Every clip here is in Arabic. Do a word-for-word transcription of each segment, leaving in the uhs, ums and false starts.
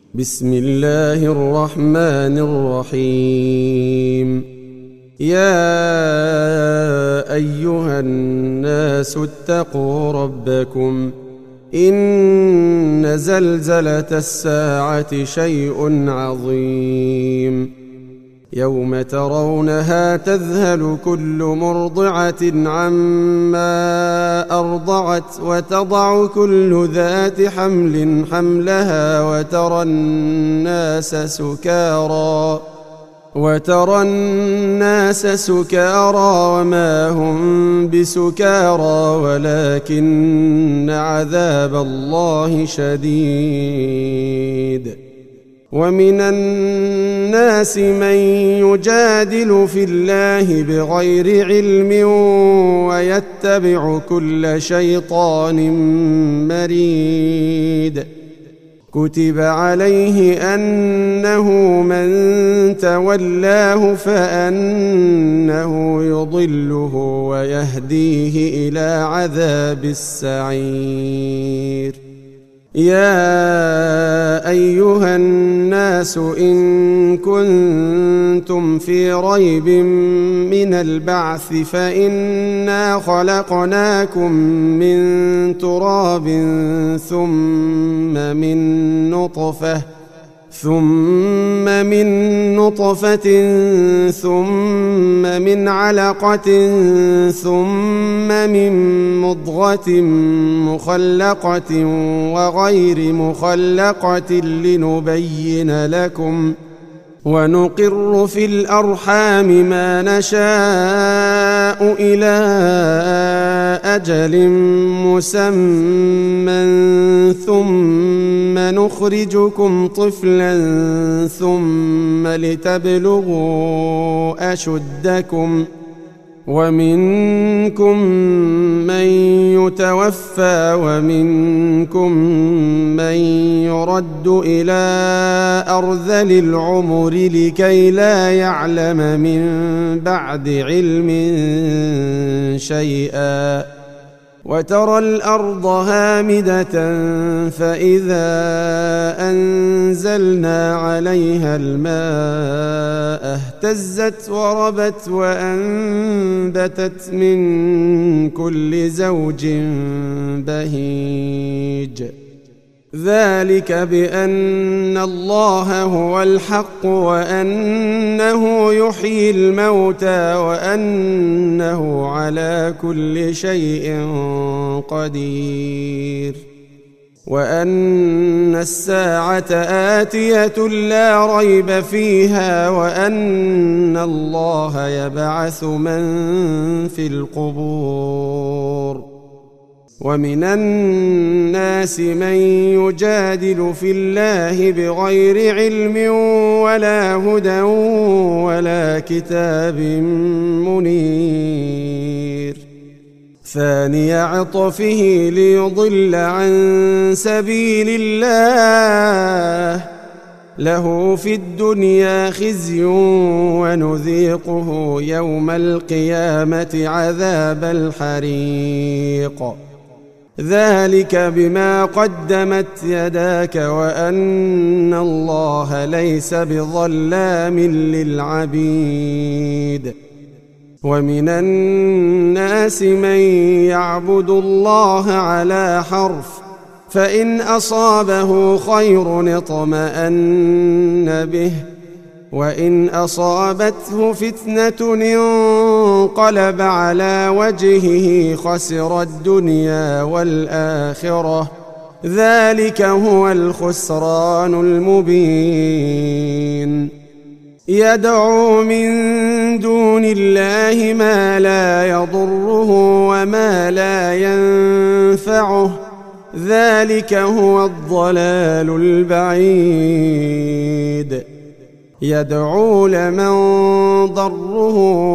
بسم الله الرحمن الرحيم. يا أيها الناس اتقوا ربكم إن زلزلة الساعة شيء عظيم يوم ترونها تذهل كل مرضعة عما أرضعت وتضع كل ذات حمل حملها وترى الناس سكارى وترى الناس سكارى وما هم بسكارى ولكن عذاب الله شديد. ومن الناس من يجادل في الله بغير علم ويتبع كل شيطان مريد. كتب عليه أنه من تولاه فأنه يضله ويهديه إلى عذاب السعير. يا أيها الناس إن كنتم في ريب من البعث فإنا خلقناكم من تراب ثم من نطفة ثم من نطفة ثم من علقة ثم من مضغة مخلقة وغير مخلقة لنبين لكم ونقر في الأرحام ما نشاء إلى أجل مسمى ثم نخرجكم طفلا ثم لتبلغوا أشدكم ومنكم من يتوفى ومنكم من يرد إلى أرذل العمر لكي لا يعلم من بعد علم شيئا. وترى الأرض هامدة فإذا أنزلنا عليها الماء اهتزت وربت وأنبتت من كل زوج بهيج. ذلك بأن الله هو الحق وأنه يحيي الموتى وأنه على كل شيء قدير وأن الساعة آتية لا ريب فيها وأن الله يبعث من في القبور. ومن الناس من يجادل في الله بغير علم ولا هدى ولا كتاب منير. ثاني عطفه ليضل عن سبيل الله له في الدنيا خزي ونذيقه يوم القيامة عذاب الحريق. ذلك بما قدمت يداك وأن الله ليس بظلام للعبيد. ومن الناس من يعبد الله على حرف فإن أصابه خير اطمأن به وإن أصابته فتنة انقلب على وجهه خسر الدنيا والآخرة. ذلك هو الخسران المبين. يدعو من دون الله ما لا يضره وما لا ينفعه ذلك هو الضلال البعيد. يدعو لمن ضره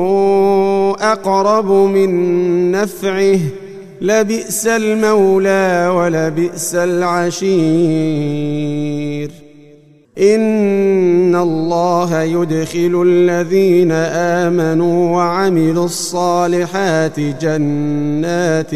أقرب من نفعه لبئس المولى ولبئس العشير. إن الله يدخل الذين آمنوا وعملوا الصالحات جنات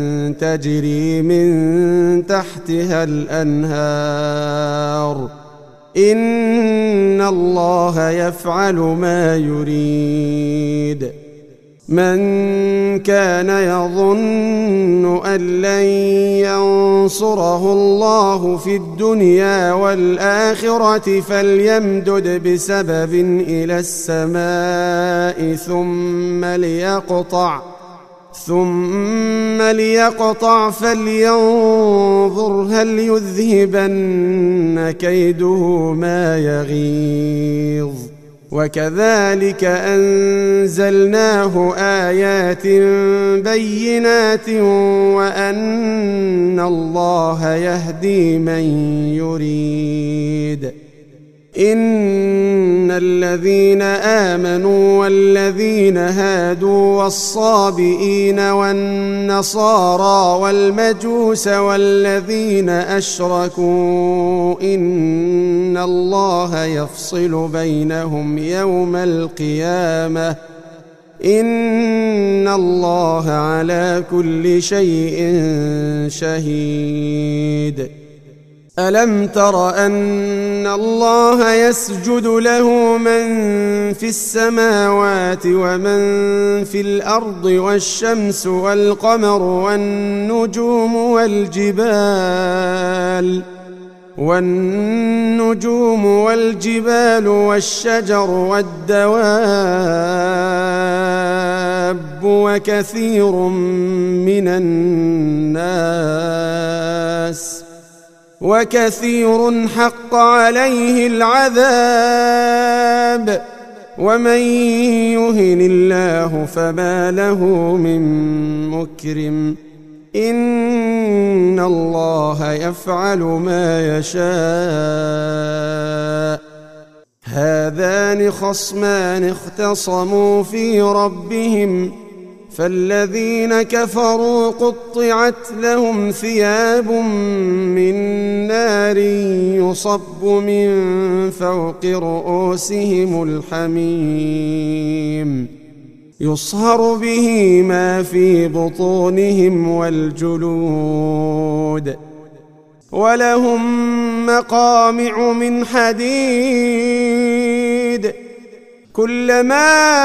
تجري من تحتها الأنهار إن الله يفعل ما يريد. من كان يظن أن لن ينصره الله في الدنيا والآخرة فليمدد بسبب إلى السماء ثم ليقطع ثم ليقطع فلينظر هل يذهبن كيده ما يغيظ. وكذلك أنزلناه آيات بينات وأن الله يهدي من يريد. إن الذين آمنوا والذين هادوا والصابئين والنصارى والمجوس والذين أشركوا إن الله يفصل بينهم يوم القيامة إن الله على كل شيء شهيد. ألم تر أن الله يسجد له من في السماوات ومن في الأرض والشمس والقمر والنجوم والجبال والنجوم والجبال والشجر والدواب وكثير من الناس وكثير حق عليه العذاب ومن يهن الله فما له من مكرم. إن الله يفعل ما يشاء. هذان خصمان اختصموا في ربهم فالذين كفروا قطعت لهم ثياب من نار يصب من فوق رؤوسهم الحميم يصهر به ما في بطونهم والجلود ولهم مقامع من حديد كلما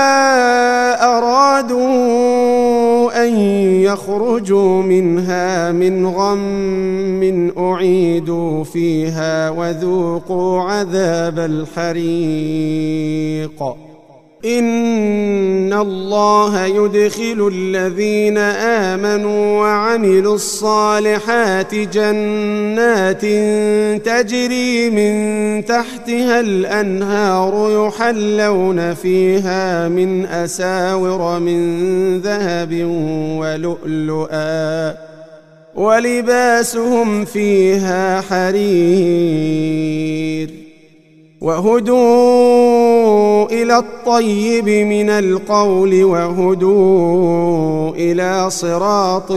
أرادوا أن يخرجوا منها من غم أعيدوا فيها وذوقوا عذاب الحريق. إن الله يدخل الذين آمنوا وعملوا الصالحات جنات تجري من تحتها الأنهار يحلون فيها من أساور من ذهب ولؤلؤا ولباسهم فيها حرير وهدوا إلى الطيب من القول وهدوا إلى صراط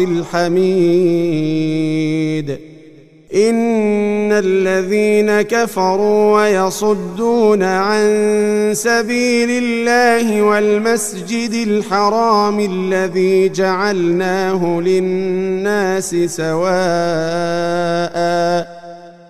الحميد. إن الذين كفروا ويصدون عن سبيل الله والمسجد الحرام الذي جعلناه للناس سواء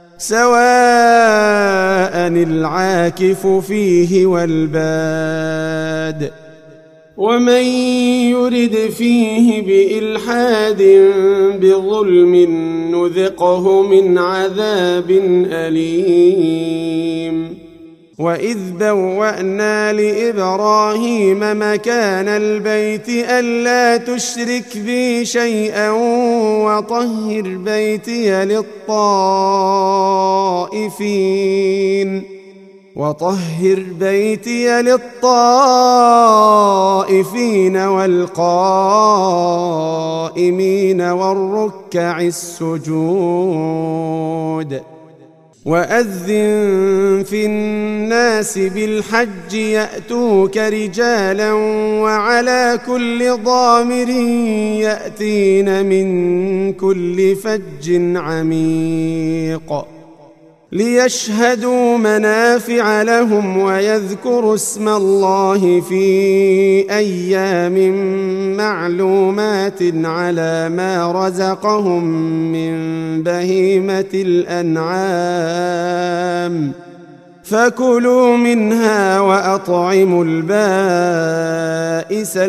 سواء العاكف فيه والباد ومن يرد فيه بإلحاد بظلم نذقه من عذاب أليم. وإذ بوأنا لإبراهيم مكان البيت ألا تشرك بي شيئا وطهر بيتي للطائفين وطهر بيتي للطائفين والقائمين والركع السجود. وأذن في الناس بالحج يأتوك رجالا وعلى كل ضامر يأتين من كل فج عميق ليشهدوا منافع لهم ويذكروا اسم الله في أيام معلومات على ما رزقهم من بهيمة الأنعام فكلوا منها وأطعموا البائس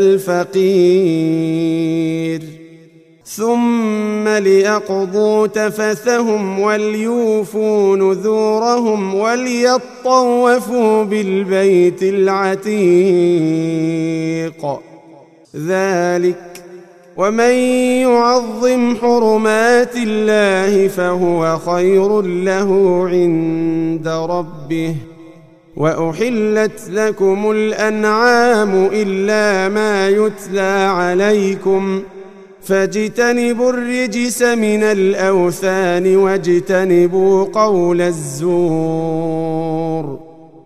الفقير ثم ليقضوا تفثهم وليوفوا نذورهم وليطوفوا بالبيت العتيق ذلك ومن يعظم حرمات الله فهو خير له عند ربه وأحلت لكم الأنعام إلا ما يتلى عليكم فاجتنبوا الرجس من الأوثان واجتنبوا قول الزور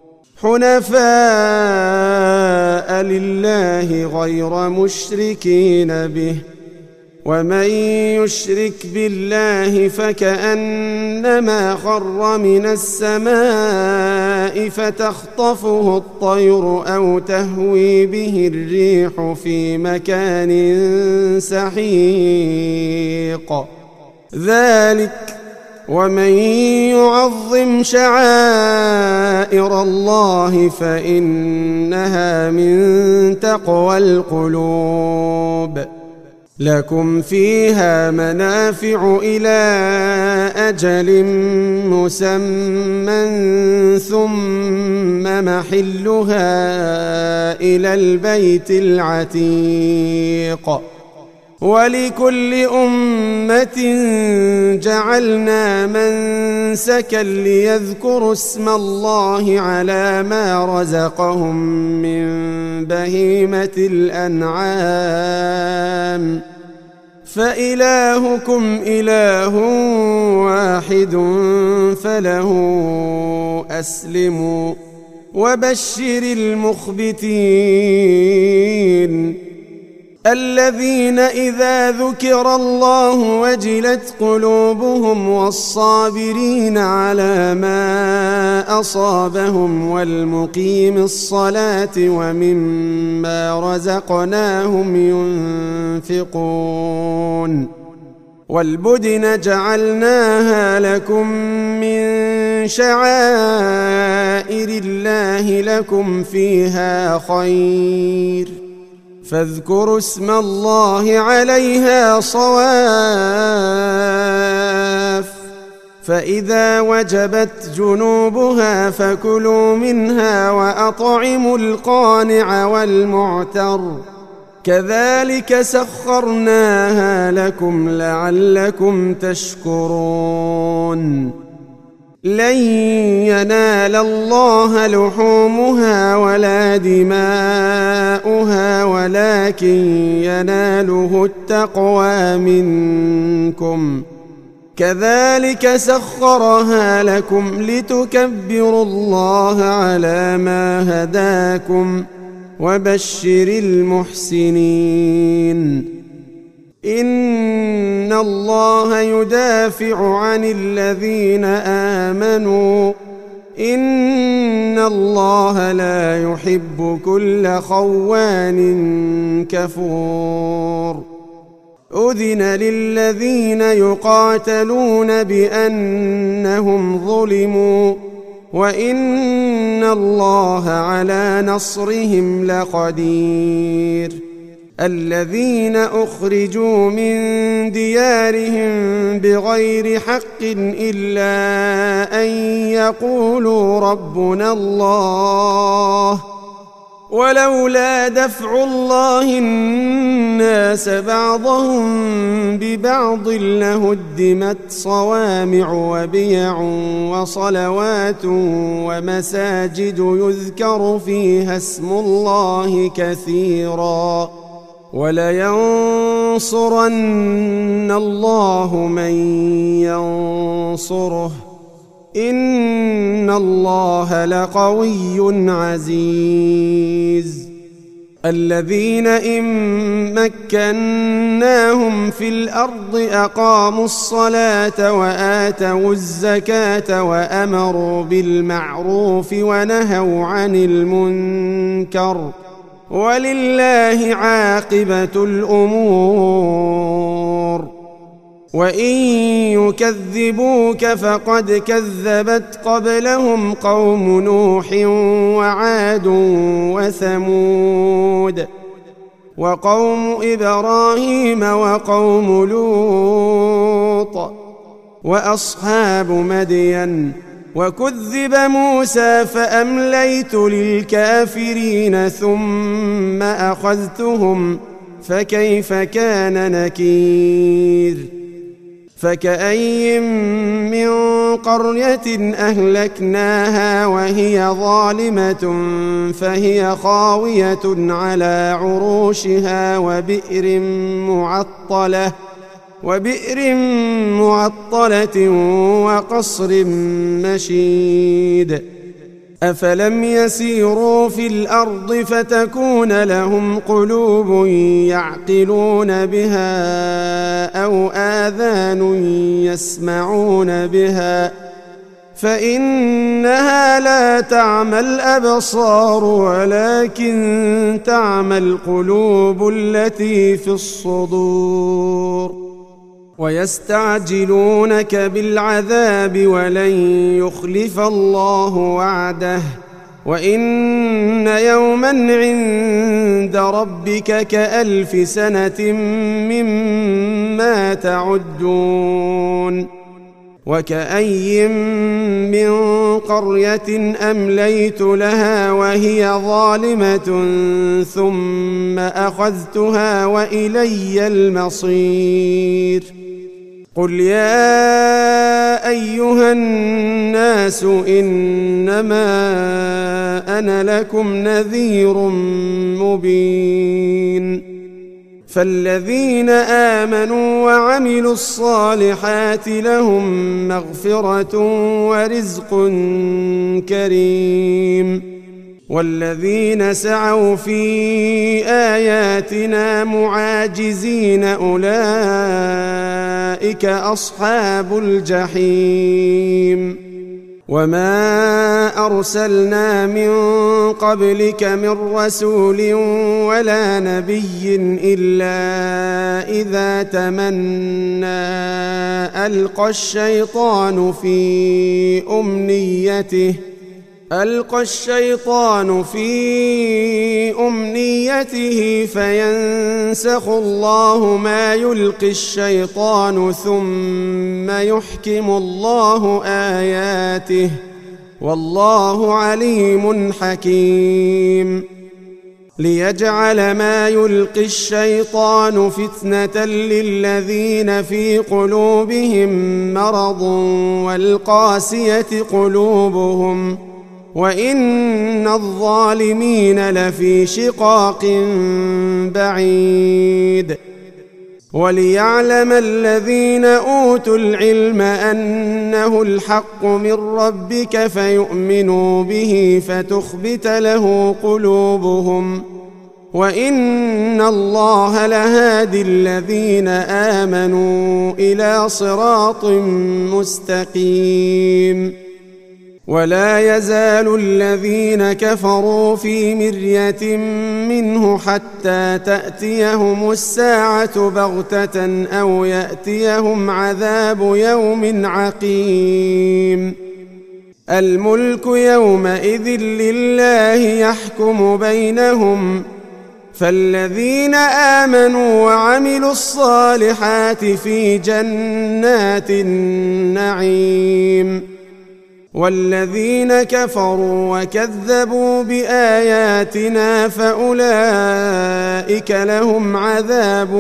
حنفاء لله غير مشركين به ومن يشرك بالله فكأنما خر من السماء فتخطفه الطير أو تهوي به الريح في مكان سحيق ذلك ومن يعظم شعائر الله فإنها من تقوى القلوب لكم فيها منافع إلى أجل مسمى ثم محلها إلى البيت العتيق ولكل أمة جعلنا منسكا ليذكروا اسم الله على ما رزقهم من بهيمة الأنعام فإلهكم إله واحد فله أسلموا وبشر المخبتين الذين إذا ذكر الله وجلت قلوبهم والصابرين على ما أصابهم والمقيم الصلاة ومما رزقناهم ينفقون والبدن جعلناها لكم من شعائر الله لكم فيها خير فاذكروا اسم الله عليها صواف فإذا وجبت جنوبها فكلوا منها وأطعموا القانع والمعتر كذلك سخرناها لكم لعلكم تشكرون لن ينال الله لحومها ولا دماؤها ولكن يناله التقوى منكم كذلك سخرها لكم لتكبروا الله على ما هداكم وبشر المحسنين إن الله يدافع عن الذين آمنوا إن الله لا يحب كل خوان كفور أذن للذين يقاتلون بأنهم ظلموا وإن الله على نصرهم لقدير الذين أخرجوا من ديارهم بغير حق إلا أن يقولوا ربنا الله ولولا دفع الله الناس بعضهم ببعض لهدمت صوامع وبيع وصلوات ومساجد يذكر فيها اسم الله كثيرا ولينصرن الله من ينصره إن الله لقوي عزيز الذين إن مكناهم في الأرض أقاموا الصلاة وآتوا الزكاة وأمروا بالمعروف ونهوا عن المنكر ولله عاقبة الأمور وإن يكذبوك فقد كذبت قبلهم قوم نوح وعاد وثمود وقوم إبراهيم وقوم لوط وأصحاب مدين وكذب موسى فأمليت للكافرين ثم أخذتهم فكيف كان نكير فكأي من قرية أهلكناها وهي ظالمة فهي خاوية على عروشها وبئر معطلة وبئر معطلة وقصر مشيد أفلم يسيروا في الأرض فتكون لهم قلوب يعقلون بها أو آذان يسمعون بها فإنها لا تعمى الأبصار ولكن تعمى القلوب التي في الصدور ويستعجلونك بالعذاب ولن يخلف الله وعده وإن يوما عند ربك كألف سنة مما تعدون وكأي من قرية أمليت لها وهي ظالمة ثم أخذتها وإلي المصير قل يا أيها الناس إنما أنا لكم نذير مبين فالذين آمنوا وعملوا الصالحات لهم مغفرة ورزق كريم والذين سعوا في آياتنا معاجزين أولئك أصحاب الجحيم وما أرسلنا من قبلك من رسول ولا نبي إلا إذا تمنى ألقى الشيطان في أمنيته ألقى الشيطان في أمنيته فينسخ الله ما يلقي الشيطان ثم يحكم الله آياته والله عليم حكيم ليجعل ما يلقي الشيطان فتنة للذين في قلوبهم مرض والقاسية قلوبهم وإن الظالمين لفي شقاق بعيد وليعلم الذين أوتوا العلم أنه الحق من ربك فيؤمنوا به فتخبت له قلوبهم وإن الله لهادي الذين آمنوا إلى صراط مستقيم ولا يزال الذين كفروا في مرية منه حتى تأتيهم الساعة بغتة أو يأتيهم عذاب يوم عقيم الملك يومئذ لله يحكم بينهم فالذين آمنوا وعملوا الصالحات في جنات النعيم والذين كفروا وكذبوا بآياتنا فأولئك لهم عذاب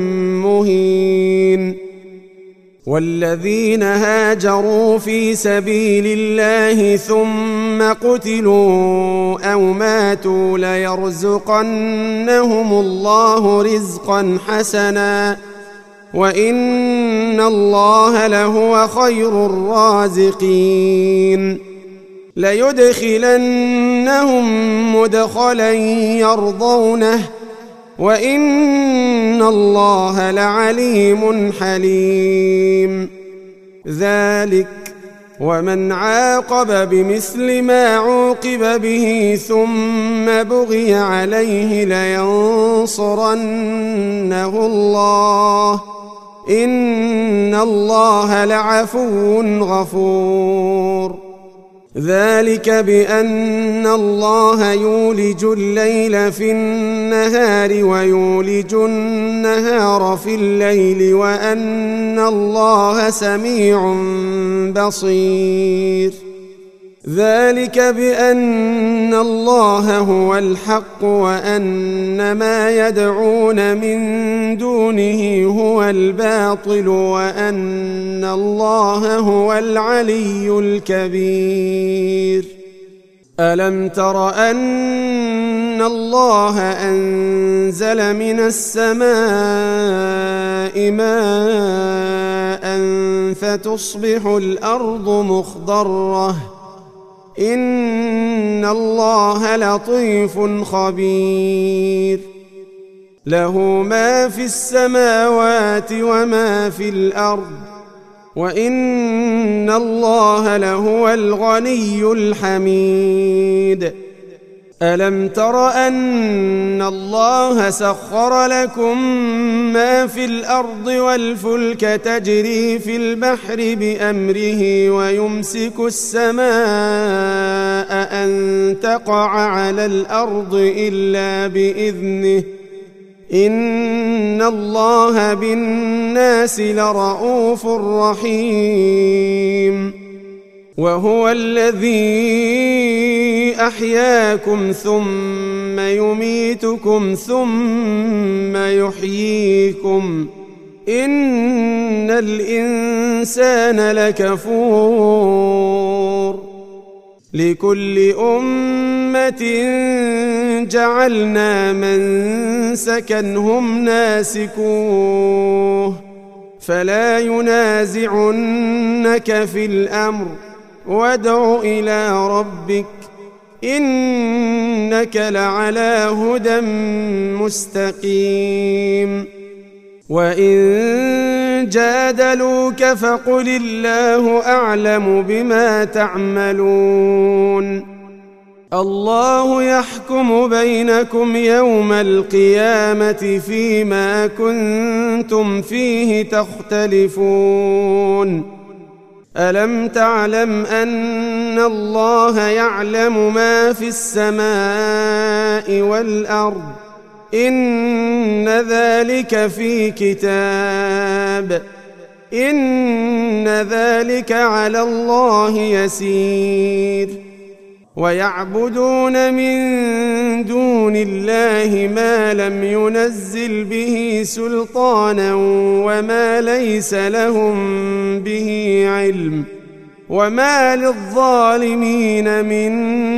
مهين والذين هاجروا في سبيل الله ثم قتلوا أو ماتوا ليرزقنهم الله رزقا حسنا وإن الله لهو خير الرازقين ليدخلنهم مدخلا يرضونه وإن الله لعليم حليم ذلك ومن عاقب بمثل ما عوقب به ثم بغي عليه لينصرنه الله إن الله لعفو غفور. ذلك بأن الله يولج الليل في النهار ويولج النهار في الليل وأن الله سميع بصير. ذلك بأن الله هو الحق وأن ما يدعون من دونه هو الباطل وأن الله هو العلي الكبير. ألم تر أن الله أنزل من السماء ماء فتصبح الأرض مخضرة إن الله لطيف خبير. له ما في السماوات وما في الأرض وإن الله لهو الغني الحميد. ألم تر أن الله سخر لكم ما في الأرض والفلك تجري في البحر بأمره ويمسك السماء أن تقع على الأرض إلا بإذنه إن الله بالناس لرءوف رحيم. وهو الذي أحياكم ثم يميتكم ثم يحييكم إن الإنسان لكفور. لكل أمة جعلنا منسكا هم ناسكوه فلا ينازعنك في الأمر وادع إلى ربك إنك لعلى هدى مستقيم. وإن جادلوك فقل الله أعلم بما تعملون. الله يحكم بينكم يوم القيامة فيما كنتم فيه تختلفون. ألم تعلم أن الله يعلم ما في السماء والأرض إن ذلك في كتاب إن ذلك على الله يسير. ويعبدون من دون الله ما لم ينزل به سلطانا وما ليس لهم به علم وما للظالمين من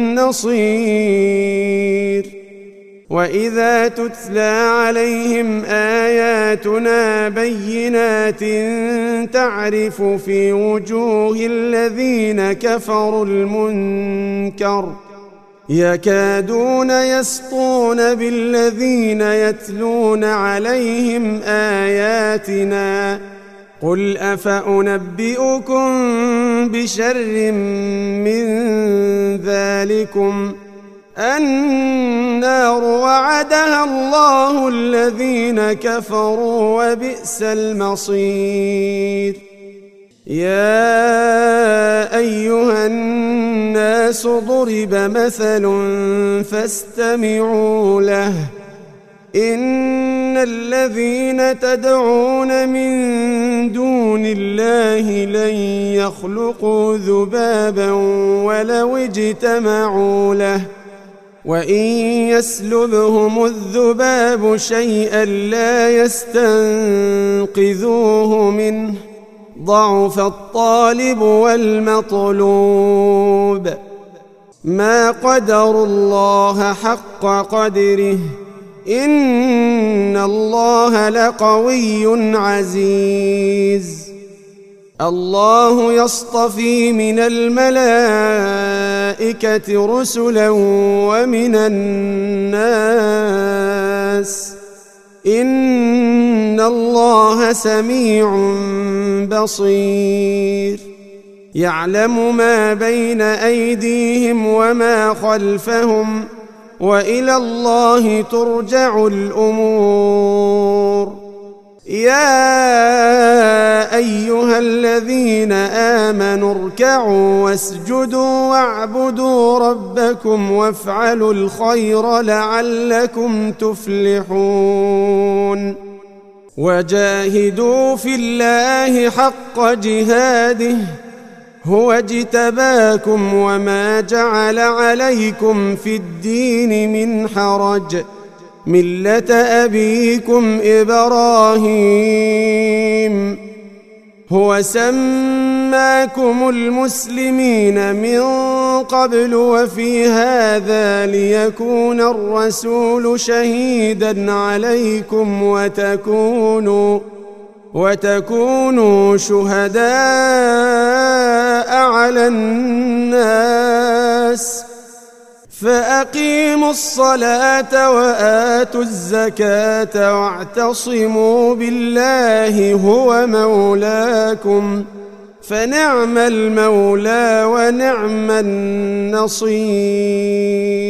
نصير. وإذا تتلى عليهم آياتنا بينات تعرف في وجوه الذين كفروا المنكر يكادون يسطون بالذين يتلون عليهم آياتنا قل أفأنبئكم بشر من ذلكم النار وعدها الله الذين كفروا وبئس المصير. يا أيها الناس ضرب مثل فاستمعوا له إن الذين تدعون من دون الله لن يخلقوا ذبابا ولو اجتمعوا له وإن يسلبهم الذباب شيئا لا يستنقذوه منه ضعف الطالب والمطلوب. ما قدروا الله حق قدره إن الله لقوي عزيز. الله يصطفي من الملائكة رسلا ومن الناس إن الله سميع بصير. يعلم ما بين أيديهم وما خلفهم وإلى الله ترجع الأمور. يا أيها الذين آمنوا اركعوا واسجدوا واعبدوا ربكم وافعلوا الخير لعلكم تفلحون وجاهدوا في الله حق جهاده هو اجتباكم وما جعل عليكم في الدين من حرج ملة أبيكم إبراهيم هو سماكم المسلمين من قبل وفي هذا ليكون الرسول شهيدا عليكم وتكونوا وتكونوا شهداء على الناس فأقيموا الصلاة وآتوا الزكاة واعتصموا بالله هو مولاكم فنعم المولى ونعم النصير.